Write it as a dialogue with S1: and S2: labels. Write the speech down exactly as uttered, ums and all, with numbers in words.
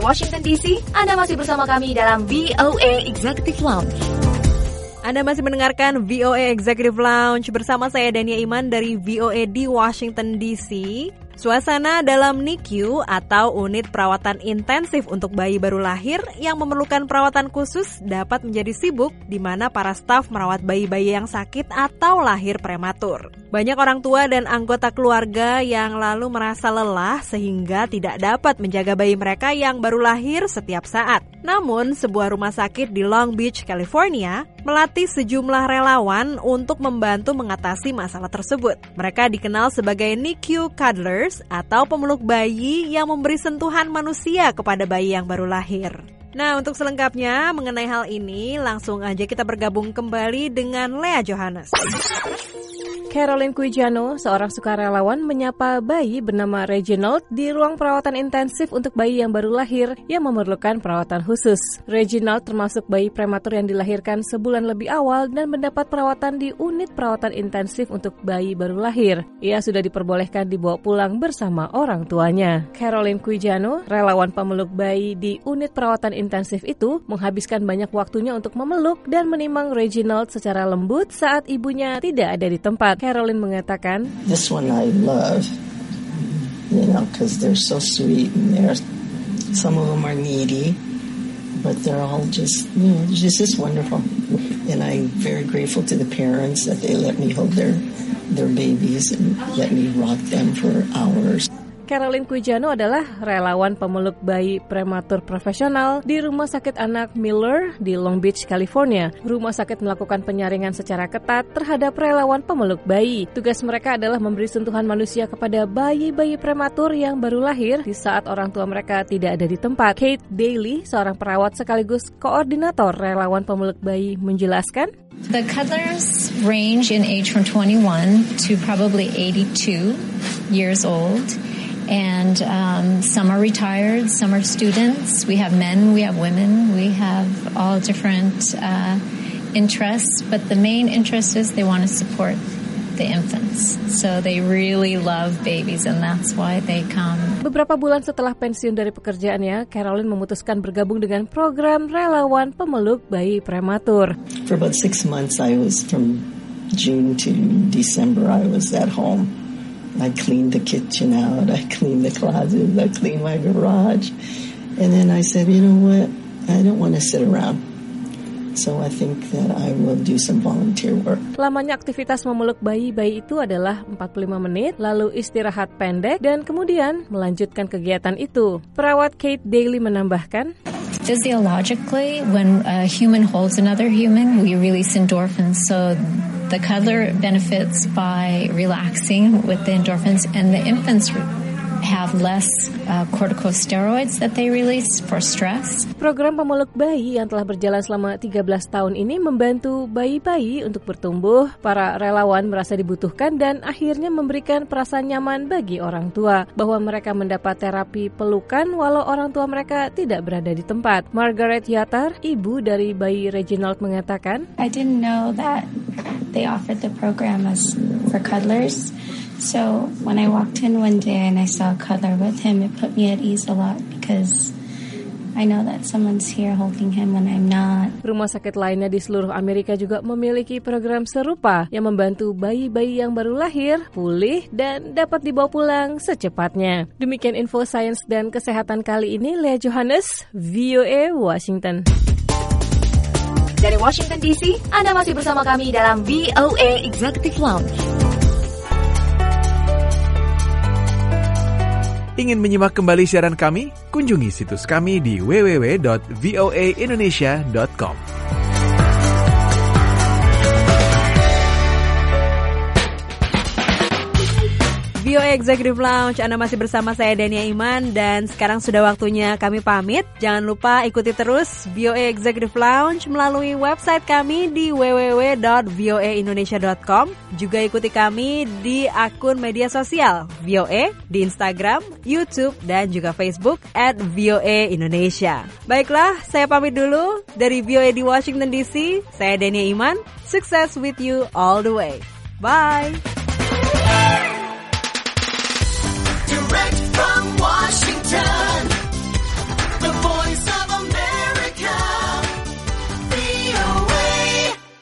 S1: Dari Washington D C, Anda masih bersama kami dalam V O A Executive Lounge.
S2: Anda masih mendengarkan V O A Executive Lounge bersama saya Dania Iman dari V O A di Washington D C. Suasana dalam N I C U atau unit perawatan intensif untuk bayi baru lahir yang memerlukan perawatan khusus dapat menjadi sibuk di mana para staf merawat bayi-bayi yang sakit atau lahir prematur. Banyak orang tua dan anggota keluarga yang lalu merasa lelah sehingga tidak dapat menjaga bayi mereka yang baru lahir setiap saat. Namun, sebuah rumah sakit di Long Beach, California, melatih sejumlah relawan untuk membantu mengatasi masalah tersebut. Mereka dikenal sebagai N I C U Cuddlers atau pemeluk bayi yang memberi sentuhan manusia kepada bayi yang baru lahir. Nah, untuk selengkapnya mengenai hal ini, langsung aja kita bergabung kembali dengan Lea Johannes.
S3: Caroline Cuijano, seorang sukarelawan, menyapa bayi bernama Reginald di ruang perawatan intensif untuk bayi yang baru lahir yang memerlukan perawatan khusus. Reginald termasuk bayi prematur yang dilahirkan sebulan lebih awal dan mendapat perawatan di unit perawatan intensif untuk bayi baru lahir. Ia sudah diperbolehkan dibawa pulang bersama orang tuanya. Caroline Cuijano, relawan pemeluk bayi di unit perawatan intensif itu, menghabiskan banyak waktunya untuk memeluk dan menimang Reginald secara lembut saat ibunya tidak ada di tempat. Caroline mengatakan,
S4: "This one I love, you know, because they're so sweet and they're, some of them are needy, but they're all just, you know, just just wonderful. And I'm very grateful to the parents that they let me hold their their babies and let me rock them for hours."
S3: Caroline Cuijano adalah relawan pemeluk bayi prematur profesional di Rumah Sakit Anak Miller di Long Beach, California. Rumah sakit melakukan penyaringan secara ketat terhadap relawan pemeluk bayi. Tugas mereka adalah memberi sentuhan manusia kepada bayi-bayi prematur yang baru lahir di saat orang tua mereka tidak ada di tempat. Kate Daly, seorang perawat sekaligus koordinator relawan pemeluk bayi, menjelaskan,
S5: The cuddlers range in age from twenty-one to probably eighty-two years old. And um, some are retired, some are students. We have men, we have women, we have all different uh, interests. But the main interest is they want to support the infants. So they really love babies and that's why they come.
S3: Beberapa bulan setelah pensiun dari pekerjaannya, Caroline memutuskan bergabung dengan program relawan pemeluk bayi prematur.
S4: For about six months I was, from June to December, I was at home. I cleaned the kitchen out, I cleaned the closets, I cleaned my garage. And then I said, you know what, I don't want to sit around. So I think that I will do some volunteer work.
S3: Lamanya aktivitas memeluk bayi-bayi itu adalah empat puluh lima menit, lalu istirahat pendek, dan kemudian melanjutkan kegiatan itu. Perawat Kate Daly menambahkan,
S5: Physiologically, when a human holds another human, we release endorphins. So the cuddler benefits by relaxing with the endorphins, and the infants have less uh, corticosteroids that they release for stress.
S3: Program pemeluk bayi yang telah berjalan selama tiga belas tahun ini membantu bayi-bayi untuk bertumbuh. Para relawan merasa dibutuhkan dan akhirnya memberikan perasaan nyaman bagi orang tua bahwa mereka mendapat terapi pelukan walau orang tua mereka tidak berada di tempat. Margaret Yatar, ibu dari bayi Reginald, mengatakan,
S6: I didn't know that they offered the program as for cuddlers. So when I walked in one day and I saw a cuddler with him, it put me at ease a lot because I know that someone's here holding him when I'm not.
S3: Rumah sakit lainnya di seluruh Amerika juga memiliki program serupa yang membantu bayi-bayi yang baru lahir pulih dan dapat dibawa pulang secepatnya. Demikian info sains dan kesehatan kali ini. Lea Johannes, V O A Washington.
S1: Dari Washington D C, Anda masih bersama kami dalam V O A Executive Lounge.
S7: Ingin menyimak kembali siaran kami? Kunjungi situs kami di w w w dot v o a indonesia dot com.
S2: V O A Executive Lounge, Anda masih bersama saya Dania Iman dan sekarang sudah waktunya kami pamit. Jangan lupa ikuti terus V O A Executive Lounge melalui website kami di w w w dot v o a indonesia dot com. Juga ikuti kami di akun media sosial V O A di Instagram, YouTube dan juga Facebook at V O A Indonesia. Baiklah, saya pamit dulu dari V O A di Washington D C. Saya Dania Iman. Success with you all the way. Bye.